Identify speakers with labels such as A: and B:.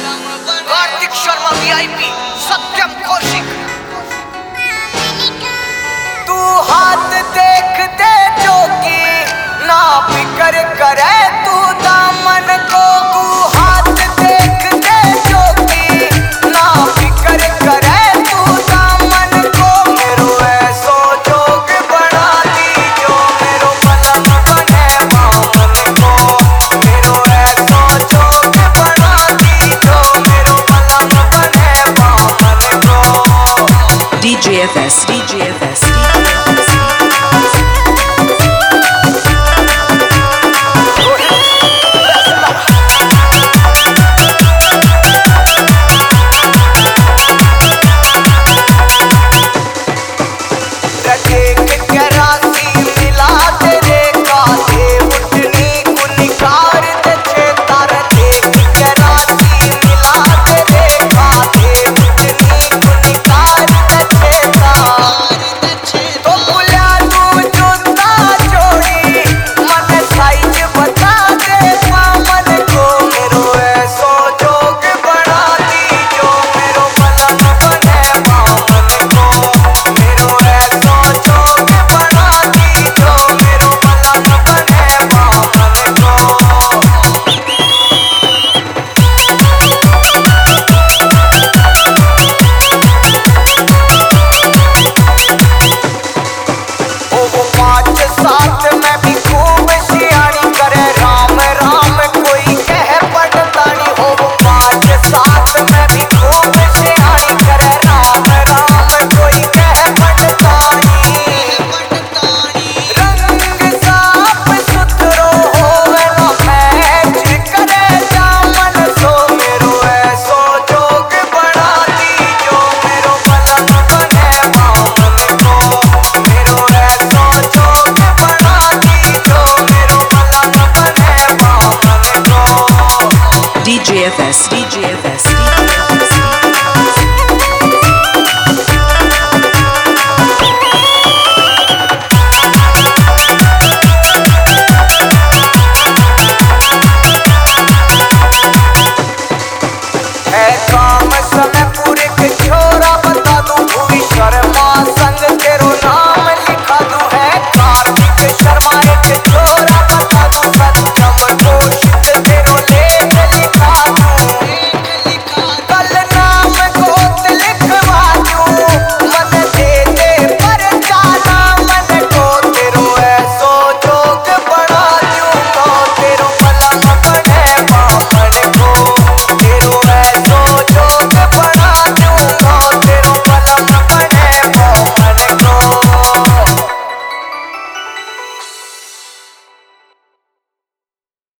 A: Kartik Sharma VIP सत्यम कौशिक। तू हाथ देख दे जोगी ना फिकर करे तू दामन को। तू हाथ देख दे जोगी ना फिकर करे तू दामन को। मेरो ऐसो जोग बना दी जो मेरो पलंग बने बामन को। मेरो ऐसो जोग बना दी जो मेरो पलंग बने बामन को।
B: DJFS DJFS DJFS DJFS DJFS